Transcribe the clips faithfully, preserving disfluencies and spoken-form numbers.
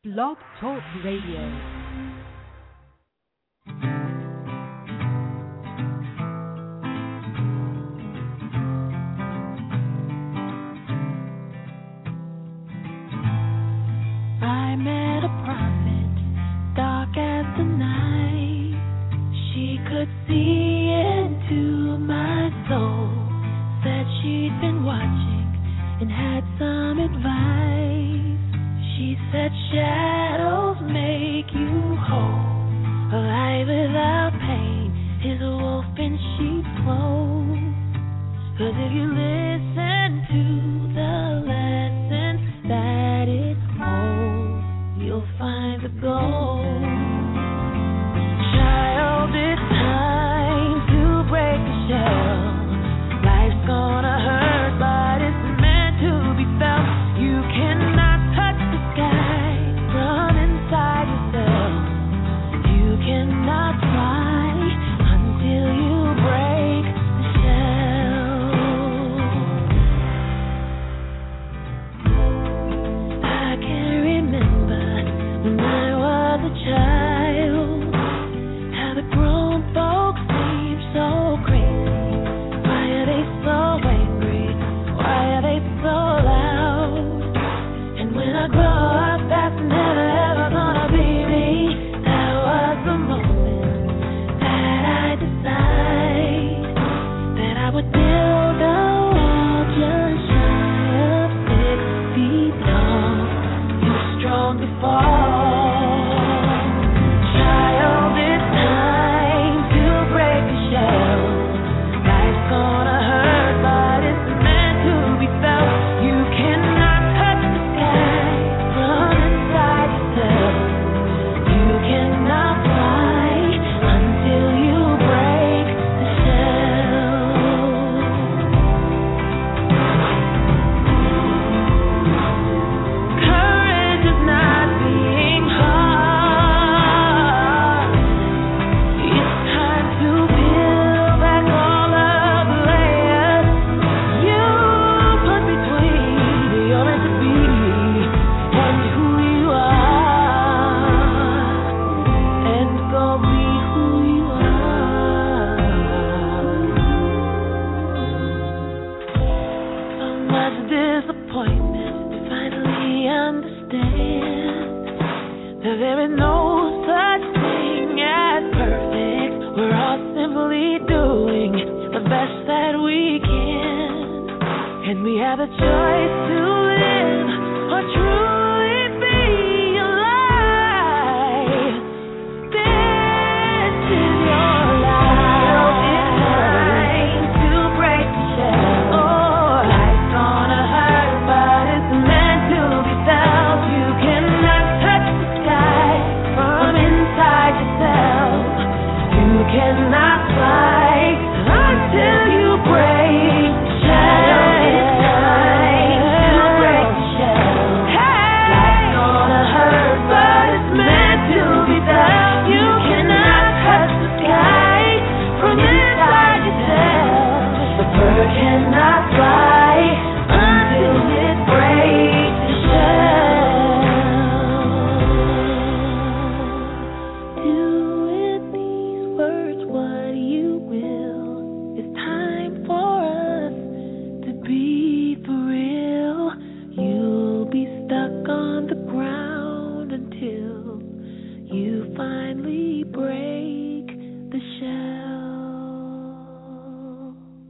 Blog Talk Radio. I met a prophet, dark as the night. She could see into my soul. Said she'd been watching and had some advice. She said shadows make you whole. A life without pain is a wolf in sheep's clothes. 'Cause if you listen to the lessons that it holds, you'll find the gold. Child, it's time to break the shell. Life's gonna hurt, but it's meant to be felt. You cannot touch the sky from inside yourself. You cannot fly until you break the shell. I can remember when I was a child, how the grown folks seem so crazy. Why are they so angry? Why are they so loud? And when I grow up, that's never ever gonna be me. That was the moment that I decided that I would build a wall just shy of six feet tall. Too strong to fall. Child, it's time to break the shell. Life's gonna hurt, but it's meant to be felt. You cannot touch the sky from inside yourself. You cannot fly until you break the shell. Courage is not being hard. It's time to peel back all of the layers you put between you're meant to be and who you are, and go be who you are. So much disappointment to finally understand that there is no such thing as perfect. We're all simply doing the best that we can, and we have a choice to live or truly be alive. This is your life. It's time to break the shell. Oh, life's gonna hurt, but it's meant to be felt. You cannot touch the sky from inside yourself. You cannot fly until you break the shell. It's time to break the shell. Life's gonna hurt, but it's meant to be felt. You cannot touch the sky from inside yourself. The bird cannot fly until it breaks the shell. Do with these words what you will. It's time for us to be for real. You'll be stuck on the ground until you finally break the shell.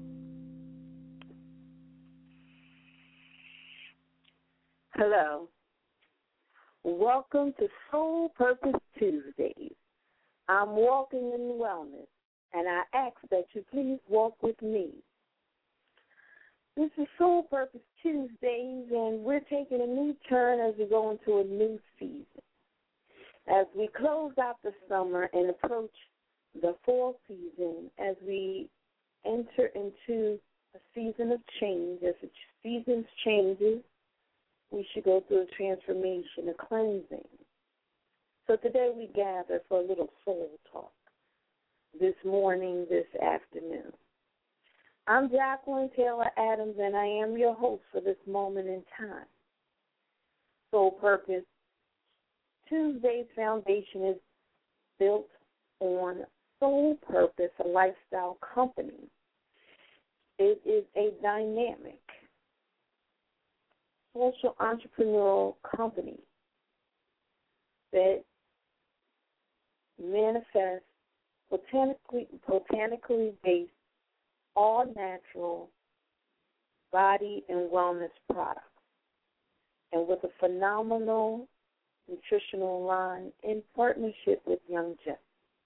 Hello. Welcome to Soul Purpose Tuesdays. I'm walking in wellness, and I ask that you please walk with me. This is Soul Purpose Tuesdays, and we're taking a new turn as we go into a new season. As we close out the summer and approach the fall season, as we enter into a season of change, as the seasons changes, we should go through a transformation, a cleansing. So today we gather for a little soul talk this morning, this afternoon. I'm Jacqueline Taylor Adams, and I am your host for this moment in time. Soul Purpose Tuesday's foundation is built on Soul Purpose, a lifestyle company. It is a dynamic social entrepreneurial company that manifests botanically, botanically based, all natural body and wellness products, and with a phenomenal nutritional line in partnership with Young Jeff.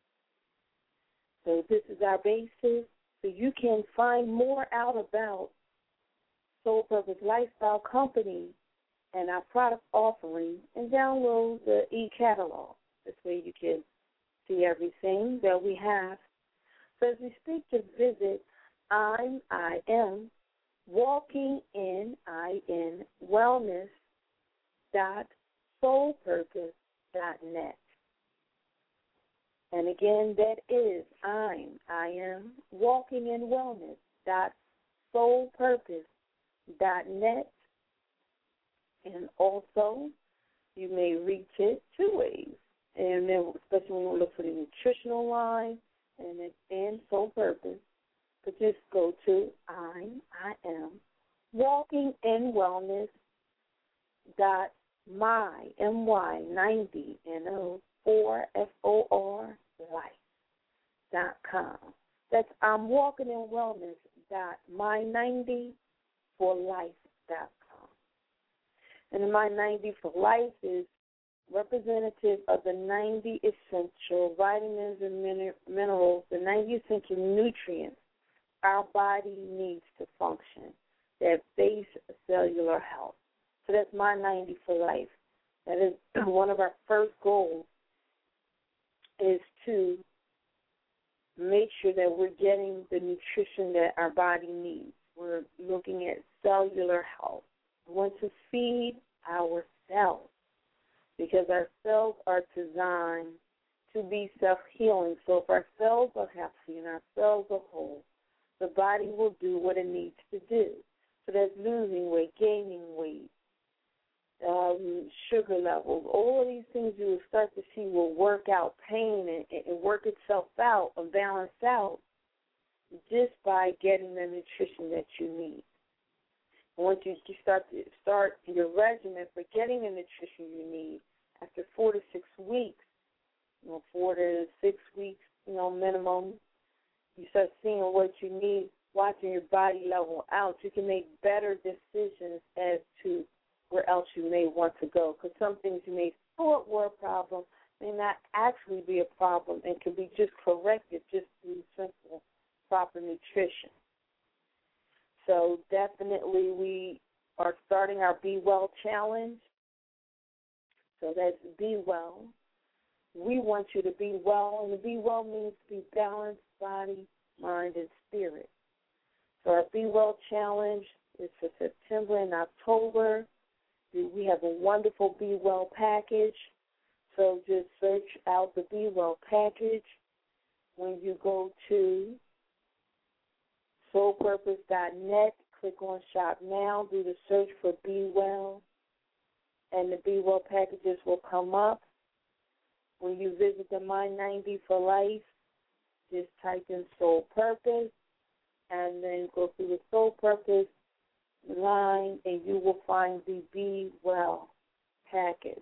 So this is our basis. So you can find more out about Soul Purpose Lifestyle Company and our product offering and download the e-catalog. This way you can see everything that we have. So as we speak, just visit I'm, I am, walking in, I in, wellness dot soul purpose dot net. And again, that is I'm, I am, walking in wellness dot soul purpose dot net. And also, you may reach it two ways. And then, especially when you look for the nutritional line and it, and Soul Purpose, but just go to I'm, I am, walking in wellness dot my, M Y, ninety, N O, four, F O R, life, dot com. That's I'm walking in wellness dot my ninety for life dot com. And the My ninety for Life is representative of the ninety essential vitamins and min- minerals, the ninety essential nutrients our body needs to function, that base cellular health. So that's My ninety for Life. That is one of our first goals, is to make sure that we're getting the nutrition that our body needs. We're looking at cellular health. We want to feed our cells because our cells are designed to be self-healing. So if our cells are healthy and our cells are whole, the body will do what it needs to do. So that's losing weight, gaining weight, um, sugar levels, all of these things you will start to see will work out, pain and, and work itself out and balance out just by getting the nutrition that you need. And once you start to start your regimen for getting the nutrition you need, after four to six weeks, you know, four to six weeks, you know, minimum, you start seeing what you need, watching your body level out. You can make better decisions as to where else you may want to go, because some things you may thought were a problem may not actually be a problem and can be just corrected just through simple, proper nutrition. So definitely we are starting our Be Well Challenge. So that's Be Well. We want you to be well, and to be well means to be balanced, body, mind, and spirit. So our Be Well Challenge is for September and October. We have a wonderful Be Well package. So just search out the Be Well package. When you go to soul purpose dot net, click on Shop Now, do the search for Be Well, and the Be Well packages will come up. When you visit the My ninety for Life, just type in Soul Purpose, and then go through the Soul Purpose line, and you will find the Be Well package.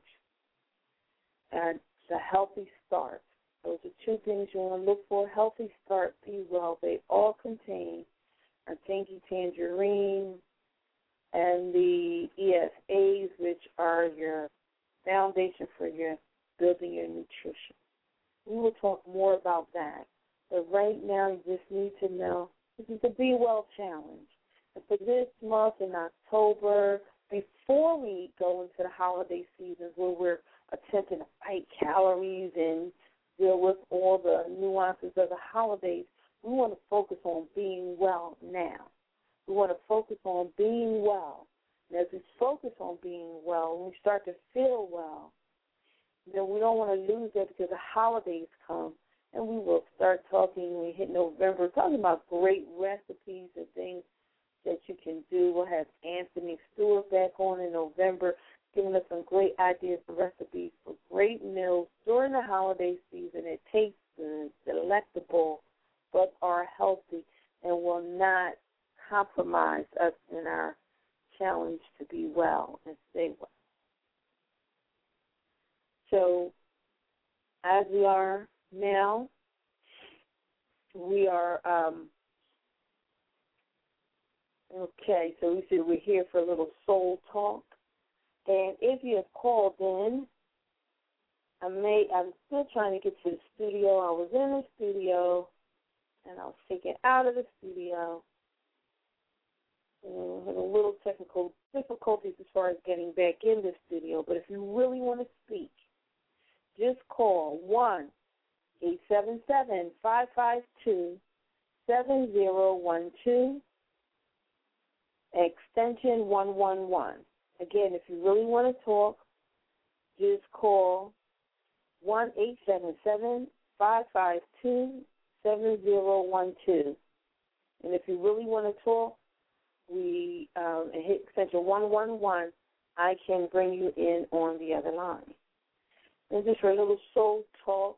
And it's a healthy start. Those are two things you want to look for: healthy start, Be Well. They all contain our Tangy Tangerine and the E S As, which are your foundation for your building your nutrition. We will talk more about that. But right now, you just need to know this is the Be Well Challenge. And for this month in October, before we go into the holiday seasons where we're attempting to fight calories and deal with all the nuances of the holidays, we want to focus on being well now. We want to focus on being well. And as we focus on being well, when we start to feel well, then we don't want to lose that because the holidays come, and we will start talking when we hit November, talking about great recipes and things that you can do. We'll have Anthony Stewart back on in November giving us some great ideas and recipes for great meals during the holiday season. It tastes good, delectable, but are healthy and will not compromise us in our challenge to be well and stay well. So as we are now, we are, um, okay, so we said we're here for a little soul talk. And if you have called in, I may, I'm still trying to get to the studio. I was in the studio, and I was taken out of the studio. And had a little technical difficulties as far as getting back in the studio. But if you really want to speak, just call one eight seven seven, five five two, seven zero one two, extension one one one. Again, if you really want to talk, just call one eight seven seven, five five two, seven zero one two. And if you really want to talk, we um, hit extension one one one. I can bring you in on the other line. And just for a little soul talk,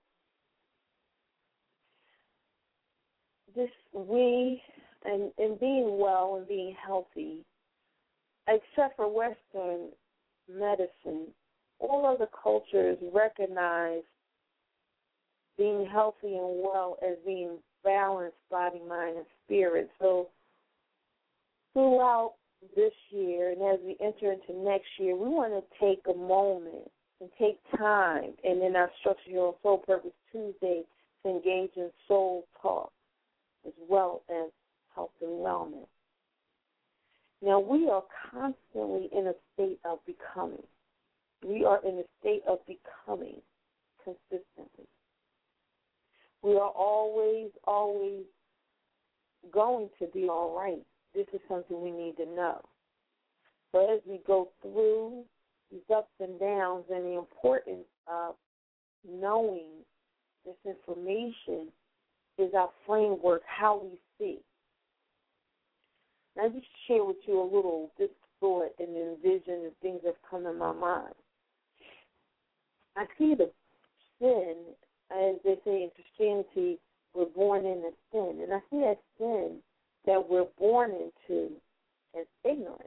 this we and, and being well and being healthy, except for Western medicine, all other cultures recognize being healthy and well as being balanced body, mind, and spirit. So throughout this year and as we enter into next year, we want to take a moment and take time, and in our structure here on Soul Purpose Tuesday, to engage in soul talk as well as health and wellness. Now, we are constantly in a state of becoming. We are in a state of becoming consistently. We are always, always going to be all right. This is something we need to know. So as we go through these ups and downs and the importance of knowing this information is our framework, how we see. Now, just share with you a little this thought and envision and things that come in my mind. I see the sin, as they say in Christianity, we're born into sin. And I see that sin that we're born into as ignorance.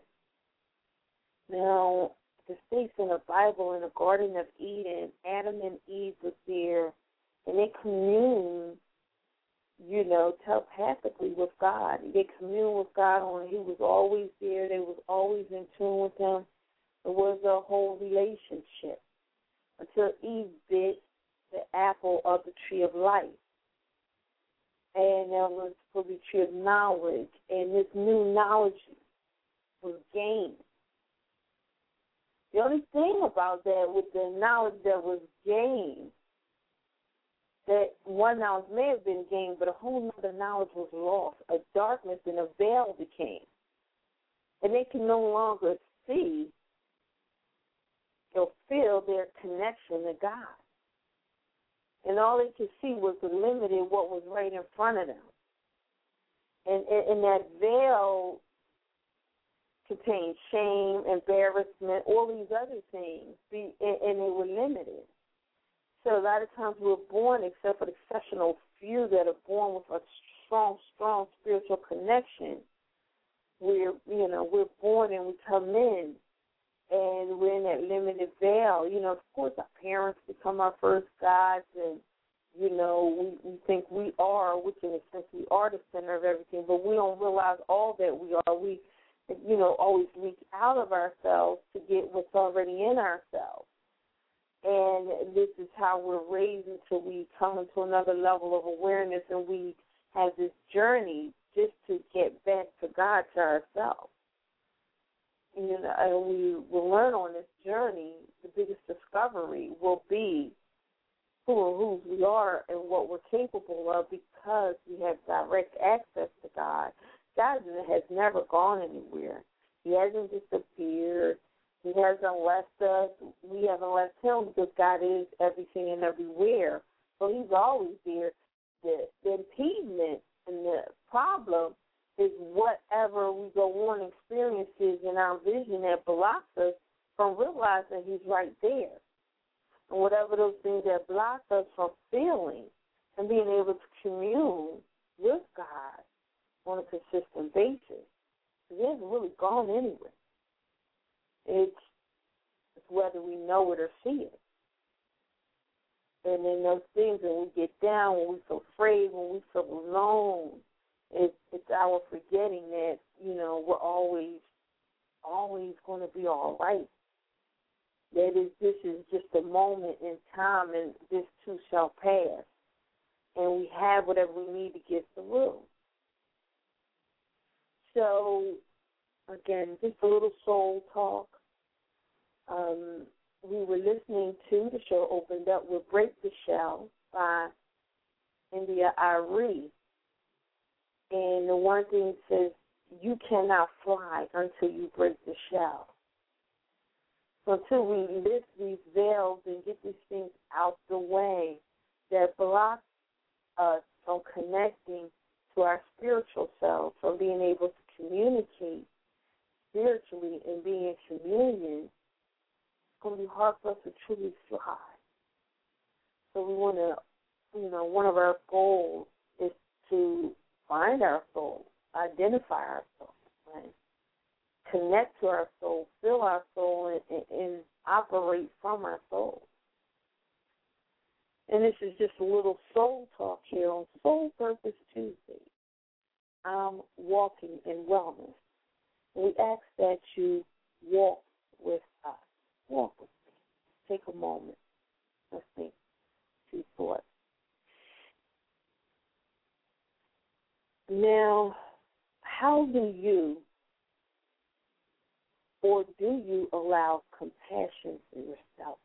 Now, the states in the Bible in the Garden of Eden, Adam and Eve were there, and they communed, you know, telepathically with God. They communed with God, on He was always there. They was always in tune with Him. It was a whole relationship until Eve bit the apple of the tree of life. And there was for the tree of knowledge, and this new knowledge was gained. The only thing about that, with the knowledge that was gained, that one knowledge may have been gained, but a whole other knowledge was lost. A darkness and a veil became. And they can no longer see or feel their connection to God. And all they could see was the limited what was right in front of them. And, and, and that veil contained shame, embarrassment, all these other things, and, and they were limited. So a lot of times we're born, except for the exceptional few that are born with a strong, strong spiritual connection, we're, you know, we're born and we come in, and we're in that limited veil. You know, of course, our parents become our first gods, and, you know, we, we think we are, which in a sense we are the center of everything, but we don't realize all that we are. We, you know, always reach out of ourselves to get what's already in ourselves. And this is how we're raised until we come into another level of awareness, and we have this journey just to get back to God, to ourselves. You know, and we will learn on this journey, the biggest discovery will be who or whose we are and what we're capable of, because we have direct access to God. God has never gone anywhere. He hasn't disappeared. He hasn't left us. We haven't left Him, because God is everything and everywhere. So He's always there. The, the impediment and the problem is whatever we go on experiences in our vision that blocks us from realizing he's right there. And whatever those things that block us from feeling and being able to commune with God on a consistent basis, it hasn't really gone anywhere. It's, it's whether we know it or see it. And then those things, when we get down, when we feel afraid, when we feel alone, it's, it's our forgetting that, you know, we're always, always going to be all right. That is, this is just a moment in time, and this too shall pass. And we have whatever we need to get through. So, again, just a little soul talk. Um, we were listening to the show opened up with Break the Shell by India Arie. And the one thing says, you cannot fly until you break the shell. So until we lift these veils and get these things out the way that block us from connecting to our spiritual self, from being able to communicate spiritually and being in communion, it's going to be hard for us to truly fly. So we want to, you know, one of our goals is to find our soul, identify our soul, right? Connect to our soul, feel our soul, and, and, and operate from our soul. And this is just a little soul talk here on Soul Purpose Tuesday. I'm walking in wellness. We ask that you walk with us. Walk with me. Take a moment. Let's think. Two thoughts. Now, how do you or do you allow compassion for yourself?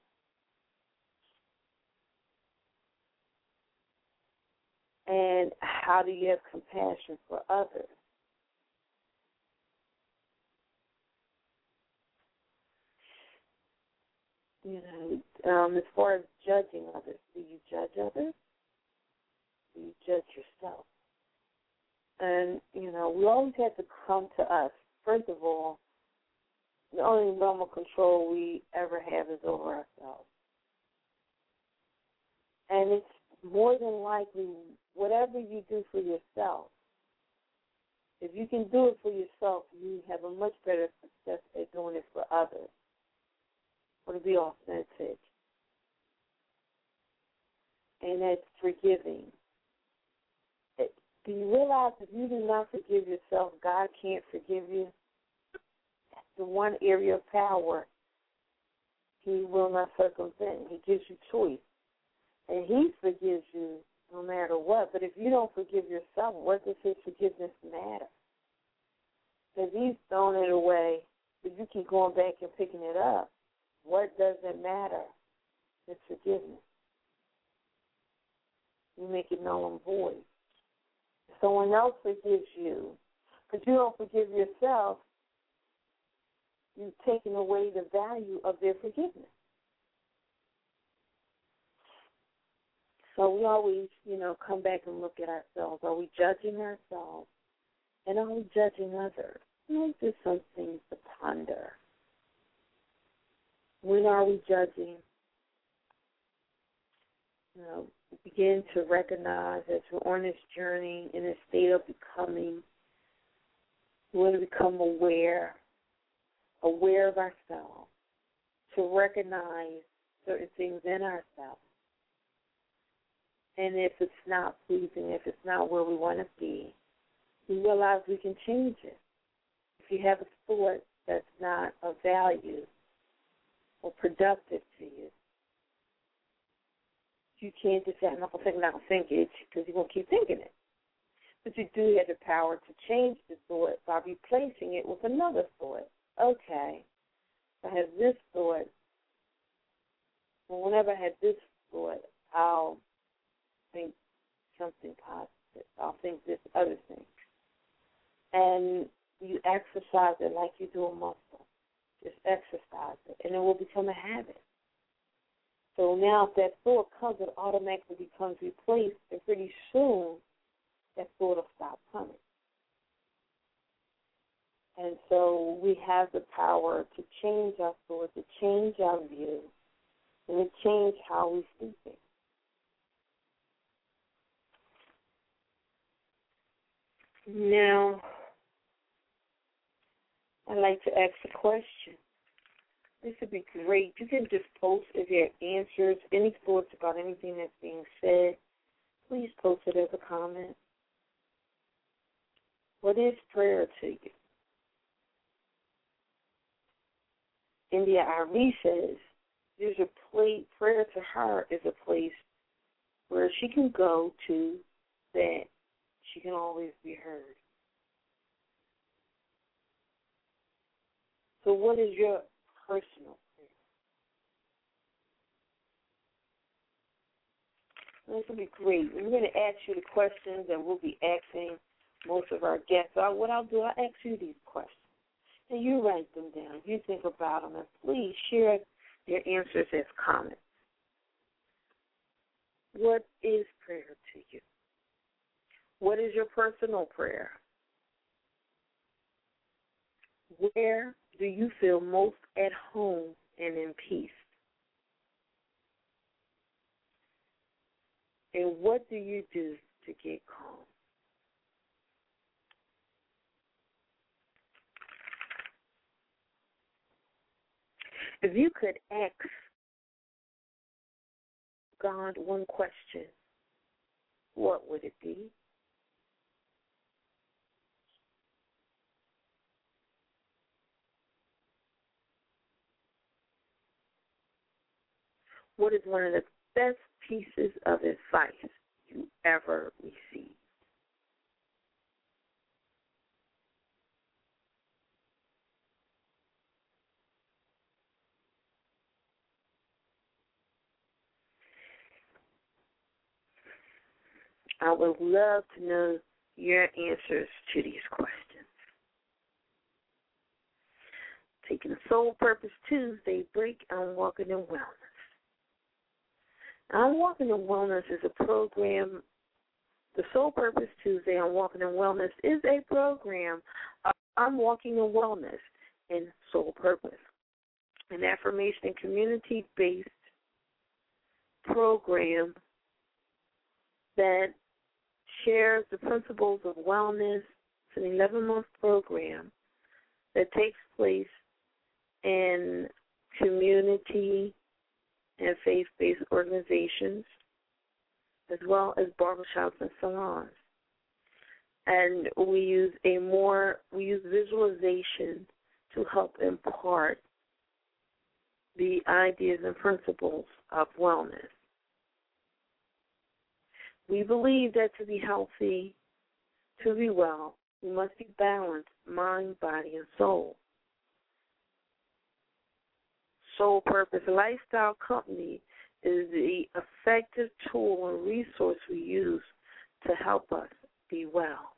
And how do you have compassion for others? You know, um, as far as judging others, do you judge others? Do you judge yourself? And, you know, we always have to come to us. First of all, the only realm of control we ever have is over ourselves. And it's more than likely, whatever you do for yourself, if you can do it for yourself, you have a much better success at doing it for others. Or to be authentic. And that's forgiving. It, do you realize if you do not forgive yourself, God can't forgive you? That's the one area of power He will not circumvent. He gives you choice. And He forgives you no matter what. But if you don't forgive yourself, what does His forgiveness matter? Because He's thrown it away, but you keep going back and picking it up. What does it matter? It's forgiveness. You make it null and void. If someone else forgives you, but you don't forgive yourself, you've taken away the value of their forgiveness. So we always, you know, come back and look at ourselves. Are we judging ourselves? And are we judging others? You know, just some things to ponder. When are we judging? You know, begin to recognize as we're on this journey in a state of becoming, we want to become aware, aware of ourselves, to recognize certain things in ourselves. And if it's not pleasing, if it's not where we want to be, we realize we can change it. If you have a thought that's not of value or productive to you, you can't just say, I'm not going to think, I'm not going to think it, because you're going to keep thinking it. But you do have the power to change the thought by replacing it with another thought. Okay, I have this thought. Well, whenever I have this thought, I'll think something positive. I'll think this other thing. And you exercise it like you do a muscle. Just exercise it, and it will become a habit. So now if that thought comes, it automatically becomes replaced, and pretty soon that thought will stop coming. And so we have the power to change our thoughts, to change our view, and to change how we see things. Now, I'd like to ask a question. This would be great. You can just post if you have answers, any thoughts about anything that's being said. Please post it as a comment. What is prayer to you? India Ari says there's a place, prayer to her is a place where she can go to that she can always be heard. So what is your personal prayer? This will be great. We're going to ask you the questions that we'll be asking most of our guests. So what I'll do, I'll ask you these questions. And you write them down. You think about them. And please share your answers as comments. What is prayer to you? What is your personal prayer? Where do you feel most at home and in peace? And what do you do to get calm? If you could ask God one question, what would it be? What is one of the best pieces of advice you ever received? I would love to know your answers to these questions. Taking a Soul Purpose Tuesday break on Walking in Wellness. On Walking in Wellness is a program. The Soul Purpose Tuesday on Walking in Wellness is a program on walking in wellness and soul purpose, an affirmation and community-based program that shares the principles of wellness. It's an eleven-month program that takes place in community and faith-based organizations, as well as barbershops and salons. And we use a more, we use visualization to help impart the ideas and principles of wellness. We believe that to be healthy, to be well, we must be balanced, mind, body, and soul. Soul Purpose Lifestyle Company is the effective tool and resource we use to help us be well.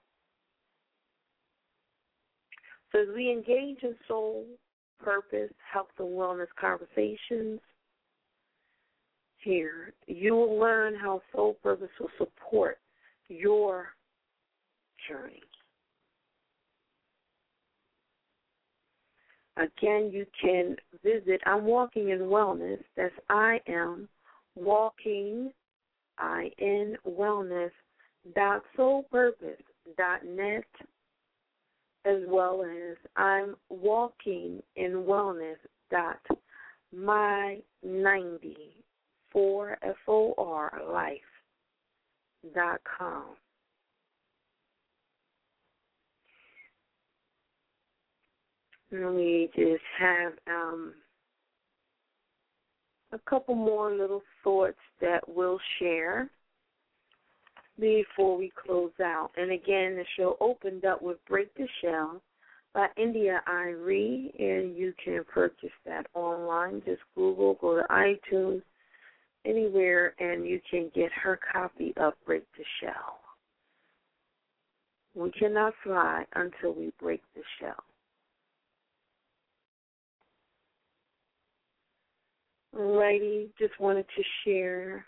So as we engage in soul, purpose, health, and wellness conversations here, you will learn how Soul Purpose will support your journey. Again, you can visit I'm Walking in Wellness. That's I am walking, I N wellness dot soul purpose dot net, as well as I'm walking in wellness dot my ninety four F O R life dot com. Let me just have um, a couple more little thoughts that we'll share before we close out. And again, the show opened up with Break the Shell by India Ari, and you can purchase that online. Just Google, go to iTunes, anywhere, and you can get her copy of Break the Shell. We cannot fly until we break the shell. Alrighty, just wanted to share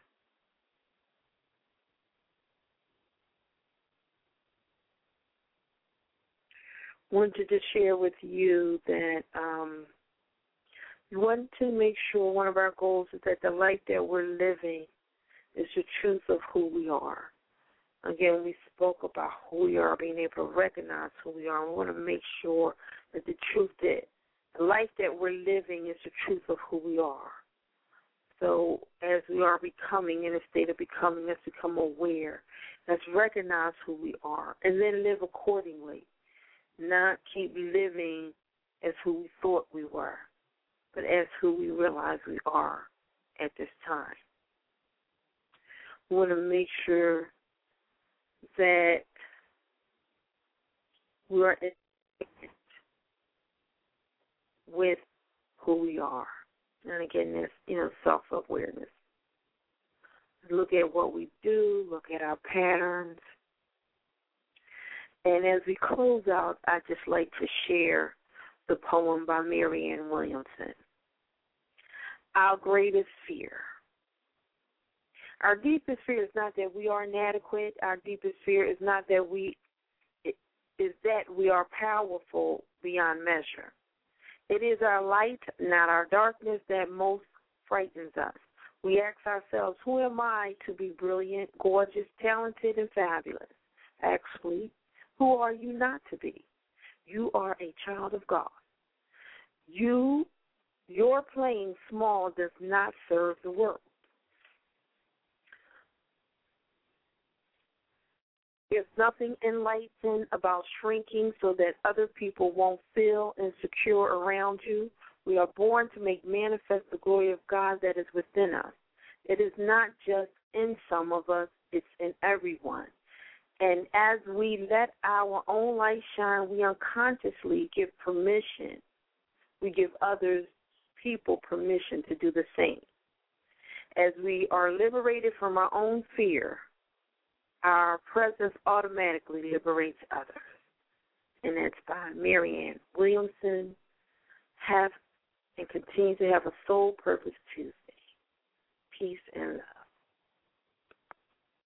wanted to just share with you that um, we want to make sure one of our goals is that the life that we're living is the truth of who we are. Again, we spoke about who we are, being able to recognize who we are. We want to make sure that the truth that the life that we're living is the truth of who we are. So as we are becoming, in a state of becoming, let's become aware. Let's recognize who we are and then live accordingly. Not keep living as who we thought we were, but as who we realize we are at this time. We want to make sure that we are with who we are. And again, this, you know, self-awareness. Look at what we do, look at our patterns. And as we close out, I'd just like to share the poem by Marianne Williamson, Our Greatest Fear. Our deepest fear is not that we are inadequate. Our deepest fear is not that we, is that we are powerful beyond measure. It is our light, not our darkness, that most frightens us. We ask ourselves, who am I to be brilliant, gorgeous, talented, and fabulous? Actually, who are you not to be? You are a child of God. You, your playing small does not serve the world. There's nothing enlightening about shrinking so that other people won't feel insecure around you. We are born to make manifest the glory of God that is within us. It is not just in some of us, it's in everyone. And as we let our own light shine, we unconsciously give permission. We give others, people, permission to do the same. As we are liberated from our own fear, our presence automatically liberates others. And that's by Marianne Williamson. Have and continue to have a Soul Purpose Tuesday. Peace and love.